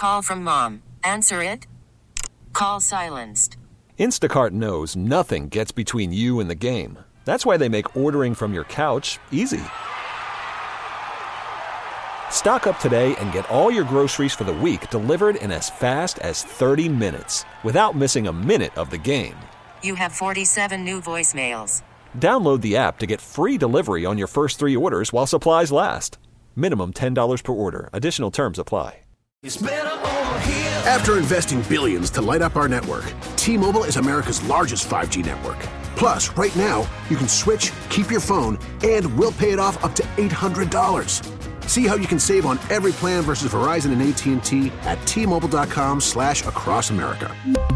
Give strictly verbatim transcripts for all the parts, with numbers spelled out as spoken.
Call from mom. Answer it. Call silenced. Instacart knows nothing gets between you and the game. That's why they make ordering from your couch easy. Stock up today and get all your groceries for the week delivered in as fast as thirty minutes without missing a minute of the game. You have forty-seven new voicemails. Download the app to get free delivery on your first three orders while supplies last. Minimum ten dollars per order. Additional terms apply. After investing billions to light up our network, T-Mobile is America's largest five G network. Plus, right now, you can switch, keep your phone, and we'll pay it off up to eight hundred dollars. See how you can save on every plan versus Verizon and A T and T at T-Mobile.com slash across America.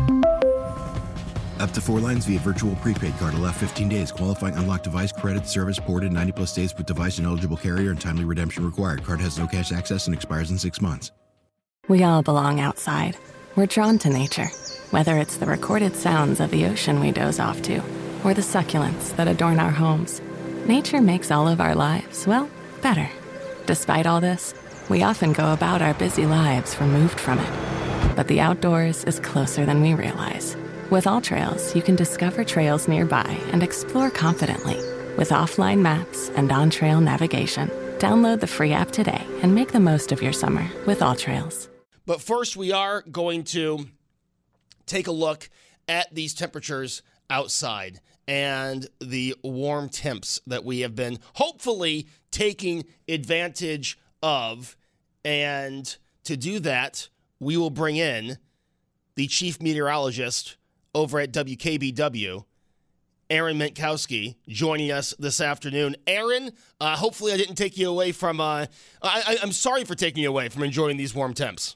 Up to four lines via virtual prepaid card. Allow fifteen days. Qualifying unlocked device credit service ported ninety plus days with device and eligible carrier and timely redemption required. Card has no cash access and expires in six months. We all belong outside. We're drawn to nature, whether it's the recorded sounds of the ocean we doze off to, or the succulents that adorn our homes. Nature makes all of our lives, well, better. Despite all this, we often go about our busy lives removed from it. But the outdoors is closer than we realize. With AllTrails, you can discover trails nearby and explore confidently. With offline maps and on-trail navigation, download the free app today and make the most of your summer with AllTrails. But first, we are going to take a look at these temperatures outside and the warm temps that we have been hopefully taking advantage of. And to do that, we will bring in the chief meteorologist over at W K B W, Aaron Mentkowski, joining us this afternoon. Aaron, uh, hopefully I didn't take you away from, uh, I, I'm sorry for taking you away from enjoying these warm temps.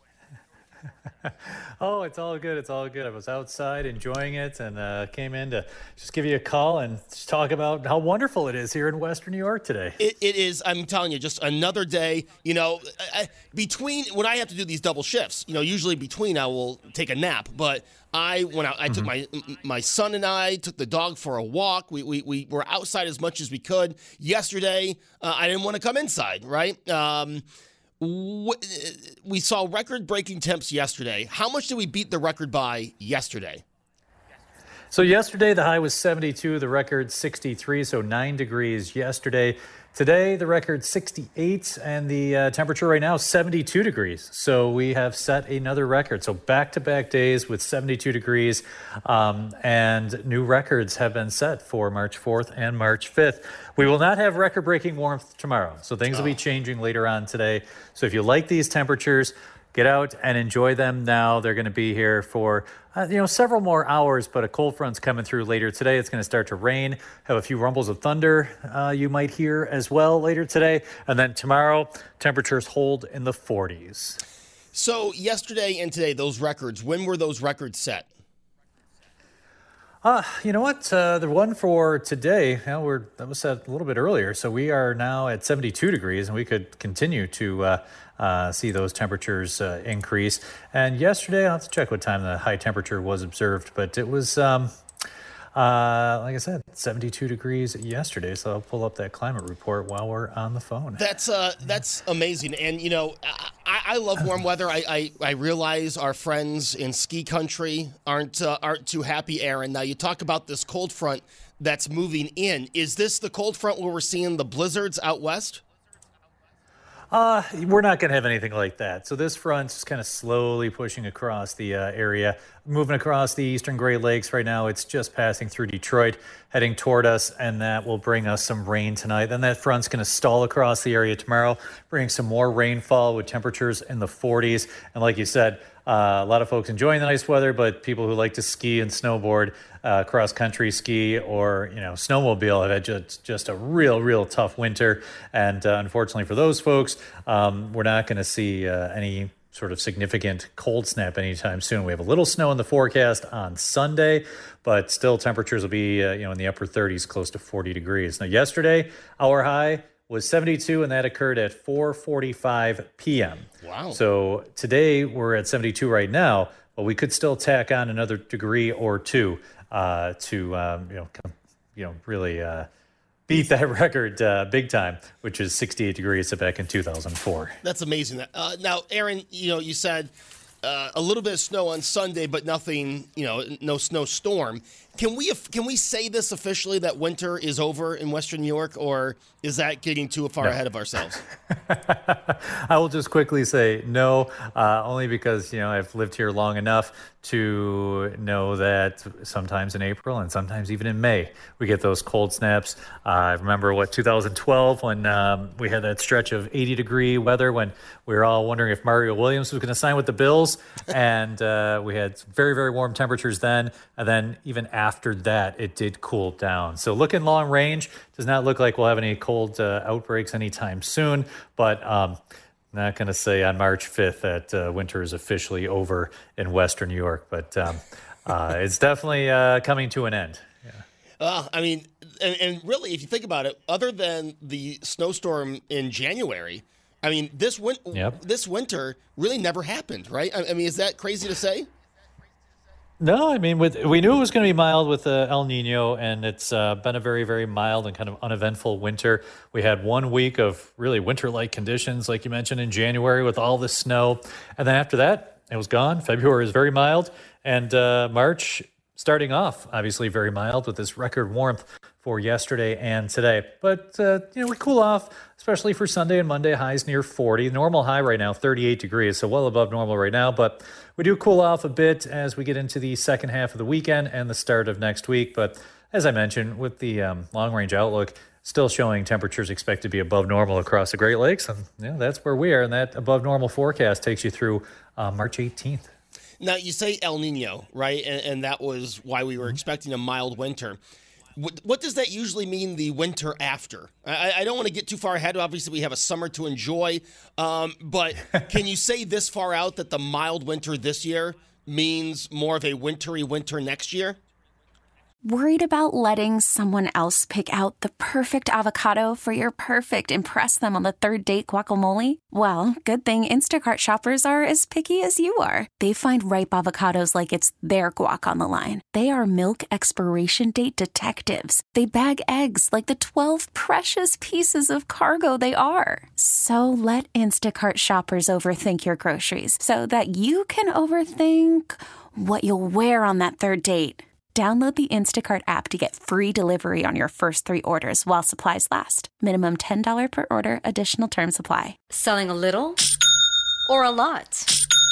Oh, it's all good. It's all good. I was outside enjoying it and uh, came in to just give you a call and just talk about how wonderful it is here in Western New York today. It, it is. I'm telling you, just another day. You know, I, between when I have to do these double shifts, you know, usually between I will take a nap, but I went out. I mm-hmm. took my my son and I took the dog for a walk. We we, we were outside as much as we could. Yesterday, uh, I didn't want to come inside, right? Um, We saw record-breaking temps yesterday. How much did we beat the record by yesterday? So yesterday, the high was seventy-two, the record sixty-three, so nine degrees yesterday. Today, the record sixty-eight, and the uh, temperature right now is seventy-two degrees. So we have set another record. So back-to-back days with seventy-two degrees, um, and new records have been set for March fourth and March fifth. We will not have record-breaking warmth tomorrow, so things will be changing later on today. So if you like these temperatures, get out and enjoy them now. They're going to be here for uh, you know several more hours, but a cold front's coming through later today. It's going to start to rain, have a few rumbles of thunder uh, you might hear as well later today. And then tomorrow, temperatures hold in the forties. So yesterday and today, those records, when were those records set? Uh, you know what? Uh, the one for today, you know, we're, that was set a little bit earlier. So we are now at seventy-two degrees, and we could continue to uh, uh, see those temperatures uh, increase. And yesterday, I'll have to check what time the high temperature was observed, but it was, um, uh, like I said, seventy-two degrees yesterday. So I'll pull up that climate report while we're on the phone. That's uh, that's amazing. And, you know, I, I love warm weather. I, I, I realize our friends in ski country aren't uh, aren't too happy, Aaron. Now, you talk about this cold front that's moving in. Is this the cold front where we're seeing the blizzards out west? Uh, we're not going to have anything like that. So this front's just kind of slowly pushing across the uh, area, moving across the eastern Great Lakes. Right now, it's just passing through Detroit, heading toward us, and that will bring us some rain tonight. Then that front's going to stall across the area tomorrow, bring some more rainfall with temperatures in the forties. And like you said, uh, a lot of folks enjoying the nice weather, but people who like to ski and snowboard, uh, cross-country ski or, you know, snowmobile have had just, just a real, real tough winter. And uh, unfortunately for those folks, um, we're not going to see uh, any sort of significant cold snap anytime soon. We have a little snow in the forecast on Sunday, but still temperatures will be, uh, you know, in the upper thirties, close to forty degrees. Now, yesterday, our high was seventy-two, and that occurred at four forty-five p.m. Wow. So today we're at seventy-two right now, but we could still tack on another degree or two uh, to, um, you know, you know, really uh, beat that record uh, big time, which is sixty-eight degrees back in two thousand four. That's amazing. Uh, now, Aaron, you know, you said uh, a little bit of snow on Sunday, but nothing, you know, no snowstorm. Can we can we say this officially that winter is over in Western New York, or is that getting too far no. ahead of ourselves? I will just quickly say no, uh, only because, you know, I've lived here long enough to know that sometimes in April and sometimes even in May, we get those cold snaps. Uh, I remember, what, two thousand twelve when um, we had that stretch of eighty degree weather when we were all wondering if Mario Williams was going to sign with the Bills. And uh, we had very, very warm temperatures then. And then even after that, it did cool down. So looking long range, does not look like we'll have any cold uh, outbreaks anytime soon. But um, not going to say on March fifth that uh, winter is officially over in Western New York. But um, uh, it's definitely uh, coming to an end. Yeah. Well, I mean, and, and really, if you think about it, other than the snowstorm in January, I mean, this win- yep. this winter really never happened, right? I, I mean, is that crazy to say? No, I mean, with we knew it was going to be mild with uh, El Nino, and it's uh, been a very, very mild and kind of uneventful winter. We had one week of really winter-like conditions, like you mentioned, in January with all the snow. And then after that, it was gone. February is very mild. And uh, March, starting off, obviously very mild with this record warmth for yesterday and today. But, uh, you know, we cool off, especially for Sunday and Monday, highs near forty. The normal high right now, thirty-eight degrees, so well above normal right now. But we do cool off a bit as we get into the second half of the weekend and the start of next week. But as I mentioned, with the um, long-range outlook, still showing temperatures expected to be above normal across the Great Lakes. And, you know, that's where we are. And that above normal forecast takes you through uh, March eighteenth. Now, you say El Nino, right? And, and that was why we were mm-hmm. expecting a mild winter. What, what does that usually mean the winter after? I, I don't want to get too far ahead. Obviously, we have a summer to enjoy. Um, but can you say this far out that the mild winter this year means more of a wintry winter next year? Worried about letting someone else pick out the perfect avocado for your perfect impress them on the third date guacamole? Well, good thing Instacart shoppers are as picky as you are. They find ripe avocados like it's their guac on the line. They are milk expiration date detectives. They bag eggs like the twelve precious pieces of cargo they are. So let Instacart shoppers overthink your groceries so that you can overthink what you'll wear on that third date. Download the Instacart app to get free delivery on your first three orders while supplies last. Minimum ten dollars per order. Additional terms apply. Selling a little or a lot?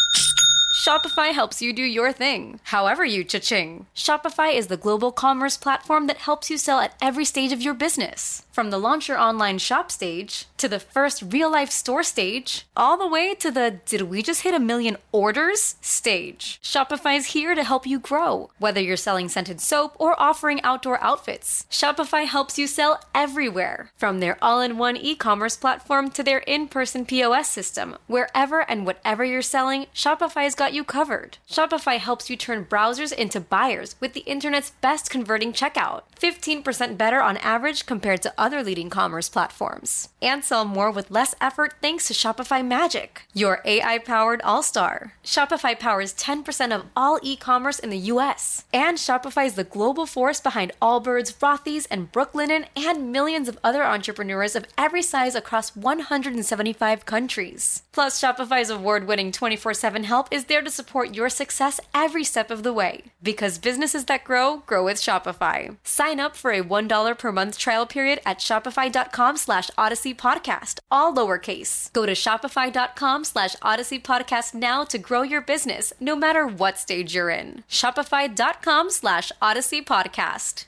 Shopify helps you do your thing, however you cha-ching. Shopify is the global commerce platform that helps you sell at every stage of your business. From the launch your online shop stage, to the first real-life store stage, all the way to the did we just hit a million orders stage. Shopify's here to help you grow. Whether you're selling scented soap or offering outdoor outfits, Shopify helps you sell everywhere. From their all-in-one e-commerce platform to their in-person P O S system, wherever and whatever you're selling, Shopify's got you covered. Shopify helps you turn browsers into buyers with the internet's best converting checkout. fifteen percent better on average compared to other leading commerce platforms. And sell more with less effort thanks to Shopify Magic, your A I-powered all-star. Shopify powers ten percent of all e-commerce in the U S. And Shopify is the global force behind Allbirds, Rothy's, and Brooklinen, and millions of other entrepreneurs of every size across one hundred seventy-five countries. Plus, Shopify's award-winning twenty-four seven help is there to support your success every step of the way. Because businesses that grow, grow with Shopify. Sign up for a one dollar per month trial period at shopify.com slash Odyssey Podcast, all lowercase. Go to shopify.com slash Odyssey Podcast now to grow your business, no matter what stage you're in. Shopify.com slash Odyssey Podcast.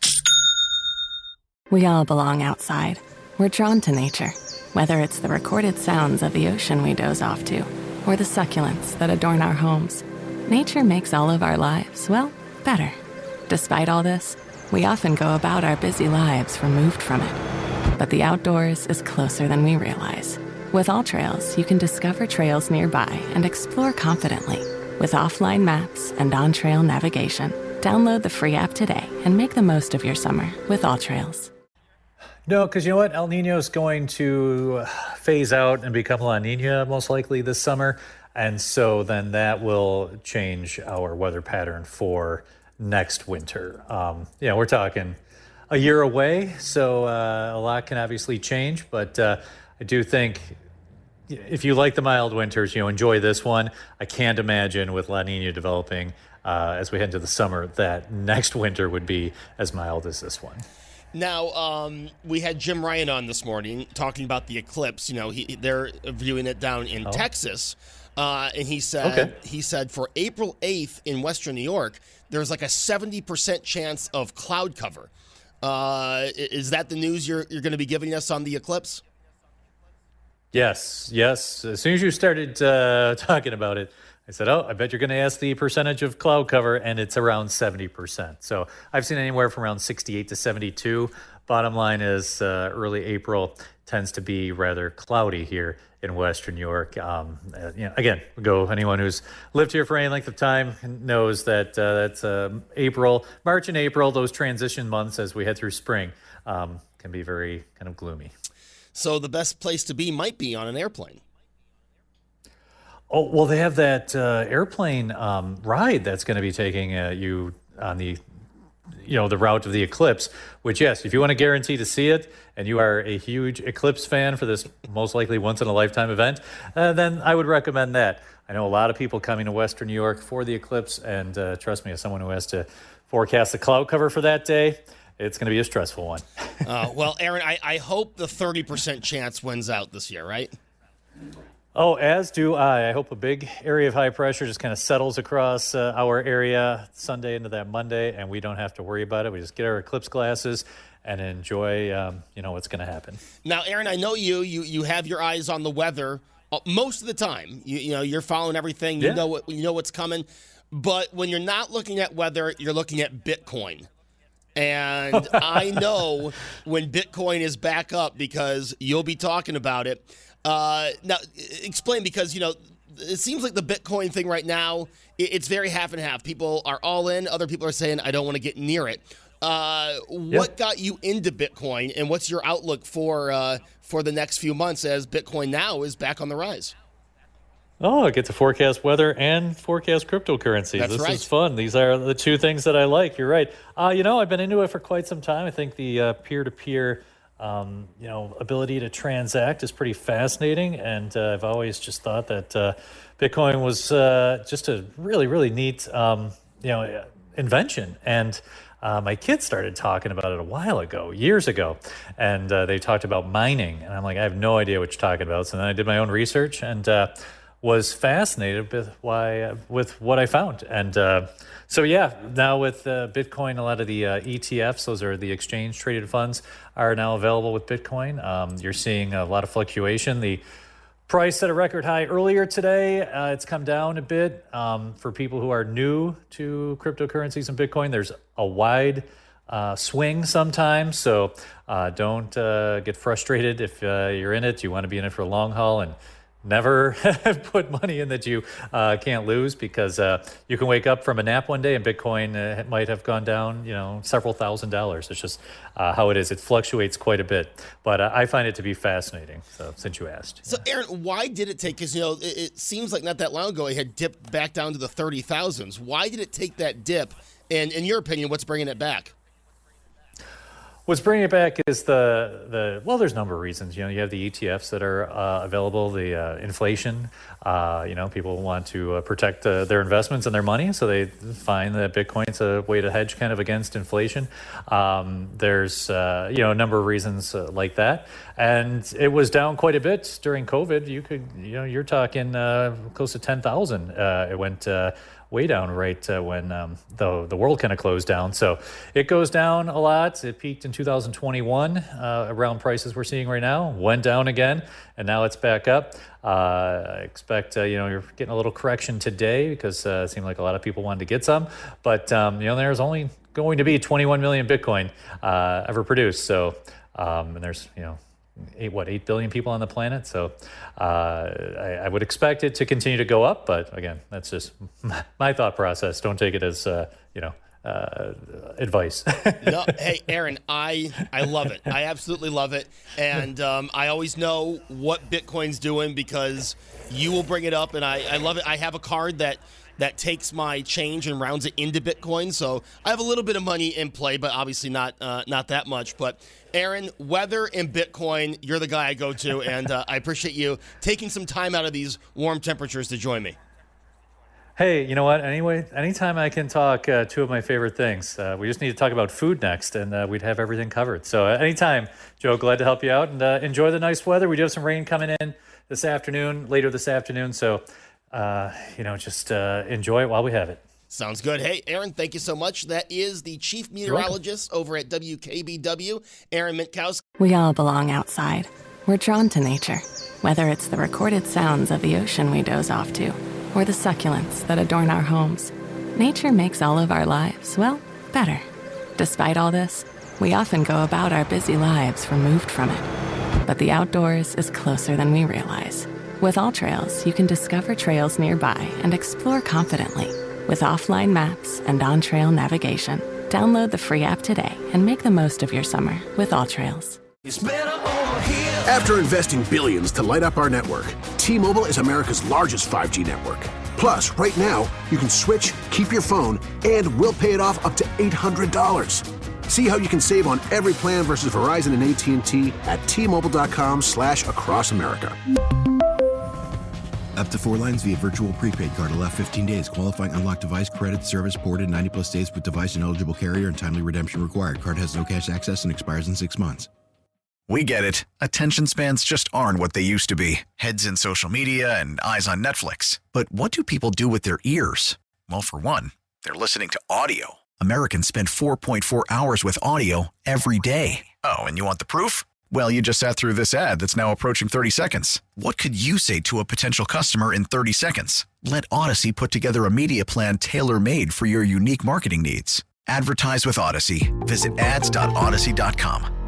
We all belong outside. We're drawn to nature, whether it's the recorded sounds of the ocean we doze off to, or the succulents that adorn our homes. Nature makes all of our lives, well, better. Despite all this, we often go about our busy lives removed from it. But the outdoors is closer than we realize. With AllTrails, you can discover trails nearby and explore confidently. With offline maps and on-trail navigation, download the free app today and make the most of your summer with AllTrails. No, because you know what? El Nino is going to phase out and become La Nina most likely this summer. And so then that will change our weather pattern for next winter. Um, yeah, we're talking a year away, so uh, a lot can obviously change. But uh, I do think if you like the mild winters, you know, enjoy this one. I can't imagine with La Nina developing uh, as we head into the summer that next winter would be as mild as this one. Now, um, we had Jim Ryan on this morning talking about the eclipse. You know, he, they're viewing it down in oh. Texas. Uh, and he said, okay. he said for April eighth in Western New York, there's like a seventy percent chance of cloud cover. Uh, is that the news you're, you're going to be giving us on the eclipse? Yes, yes. As soon as you started uh, talking about it, I said, oh, I bet you're going to ask the percentage of cloud cover, and it's around seventy percent. So I've seen anywhere from around sixty-eight to seventy-two. Bottom line is uh, early April tends to be rather cloudy here in Western New York. Um, uh, you know, again, go anyone who's lived here for any length of time knows that uh, that's uh, April, March and April, those transition months as we head through spring um, can be very kind of gloomy. So the best place to be might be on an airplane. Oh, well, they have that uh, airplane um, ride that's going to be taking uh, you on the, you know, the route of the eclipse, which, yes, if you want to guarantee to see it and you are a huge eclipse fan for this most likely once-in-a-lifetime event, uh, then I would recommend that. I know a lot of people coming to Western New York for the eclipse, and uh, trust me, as someone who has to forecast the cloud cover for that day, it's going to be a stressful one. uh, well, Aaron, I, I hope the thirty percent chance wins out this year, right? Oh, as do I. I hope a big area of high pressure just kind of settles across uh, our area Sunday into that Monday, and we don't have to worry about it. We just get our eclipse glasses and enjoy, um, you know, what's going to happen. Now, Aaron, I know you. You you have your eyes on the weather most of the time. You you know, you're following everything. You yeah. know what you know what's coming. But when you're not looking at weather, you're looking at Bitcoin. And I know when Bitcoin is back up because you'll be talking about it. Uh, now, explain, because, you know, it seems like the Bitcoin thing right now, it's very half and half. People are all in. Other people are saying, I don't want to get near it. Uh, what yep. got you into Bitcoin, and what's your outlook for uh, for the next few months as Bitcoin now is back on the rise? Oh, I get to forecast weather and forecast cryptocurrencies. That's this right. is fun. These are the two things that I like. You're right. Uh, you know, I've been into it for quite some time. I think the uh, peer-to-peer Um, you know, ability to transact is pretty fascinating, and uh, I've always just thought that uh, Bitcoin was uh, just a really, really neat, um, you know, invention. And uh, my kids started talking about it a while ago, years ago, and uh, they talked about mining, and I'm like, I have no idea what you're talking about. So then I did my own research and uh, was fascinated with why, uh, with what I found, and. Uh, So, yeah, now with uh, Bitcoin, a lot of the uh, E T Fs, those are the exchange-traded funds, are now available with Bitcoin. Um, you're seeing a lot of fluctuation. The price set a record high earlier today. Uh, it's come down a bit. Um, for people who are new to cryptocurrencies and Bitcoin, there's a wide uh, swing sometimes. So uh, don't uh, get frustrated if uh, you're in it. You want to be in it for a long haul, and never put money in that you uh, can't lose, because uh, you can wake up from a nap one day and Bitcoin uh, might have gone down, you know, several thousand dollars. It's just uh, how it is. It fluctuates quite a bit, but uh, I find it to be fascinating. So since you asked, so Aaron, why did it take? Because you know, it, it seems like not that long ago it had dipped back down to the thirty thousands. Why did it take that dip? And in your opinion, what's bringing it back? What's bringing it back is the, the well, there's a number of reasons. You know, you have the E T Fs that are uh, available, the uh, inflation. Uh, you know, people want to uh, protect uh, their investments and their money, so they find that Bitcoin's a way to hedge kind of against inflation. Um, there's, uh, you know, a number of reasons uh, like that. And it was down quite a bit during COVID. You could, you know, you're talking uh, close to ten thousand. Uh, it went uh, way down right uh, when um, the the world kind of closed down. So it goes down a lot. It peaked in two thousand twenty-one uh, around prices we're seeing right now, went down again, and now it's back up. Uh, I expect, uh, you know, you're getting a little correction today because uh, it seemed like a lot of people wanted to get some. But, um, you know, there's only going to be twenty-one million Bitcoin uh, ever produced. So, um, and there's, you know, Eight, what, eight billion people on the planet. So uh, I, I would expect it to continue to go up. But again, that's just my, my thought process. Don't take it as, uh, you know, uh, advice. No, hey, Aaron, I, I love it. I absolutely love it. And um, I always know what Bitcoin's doing because you will bring it up. And I, I love it. I have a card that that takes my change and rounds it into Bitcoin. So I have a little bit of money in play, but obviously not uh, not that much. But Aaron, weather and Bitcoin, you're the guy I go to, and uh, I appreciate you taking some time out of these warm temperatures to join me. Hey, you know what? Anyway, anytime I can talk uh, two of my favorite things, uh, we just need to talk about food next, and uh, we'd have everything covered. So uh, anytime, Joe, glad to help you out, and uh, enjoy the nice weather. We do have some rain coming in this afternoon, later this afternoon. So, uh, you know, just uh, enjoy it while we have it. Sounds good. Hey, Aaron, thank you so much. That is the chief meteorologist over at W K B W, Aaron Mitkowski. We all belong outside. We're drawn to nature, whether it's the recorded sounds of the ocean we doze off to, or the succulents that adorn our homes. Nature makes all of our lives, well, better. Despite all this, we often go about our busy lives removed from it. But the outdoors is closer than we realize. With AllTrails, you can discover trails nearby and explore confidently. With offline maps and on-trail navigation, download the free app today and make the most of your summer with AllTrails. After investing billions to light up our network, T-Mobile is America's largest five G network. Plus, right now, you can switch, keep your phone, and we'll pay it off up to eight hundred dollars. See how you can save on every plan versus Verizon and A T and T at T-Mobile.com slash across America. Up to four lines via virtual prepaid card. Allow fifteen days. Qualifying unlocked device credit service ported ninety plus days with device and eligible carrier and timely redemption required. Card has no cash access and expires in six months. We get it. Attention spans just aren't what they used to be. Heads in social media and eyes on Netflix. But what do people do with their ears? Well, for one, they're listening to audio. Americans spend four point four hours with audio every day. Oh, and you want the proof? Well, you just sat through this ad that's now approaching thirty seconds. What could you say to a potential customer in thirty seconds? Let Odyssey put together a media plan tailor-made for your unique marketing needs. Advertise with Odyssey. Visit ads dot odyssey dot com.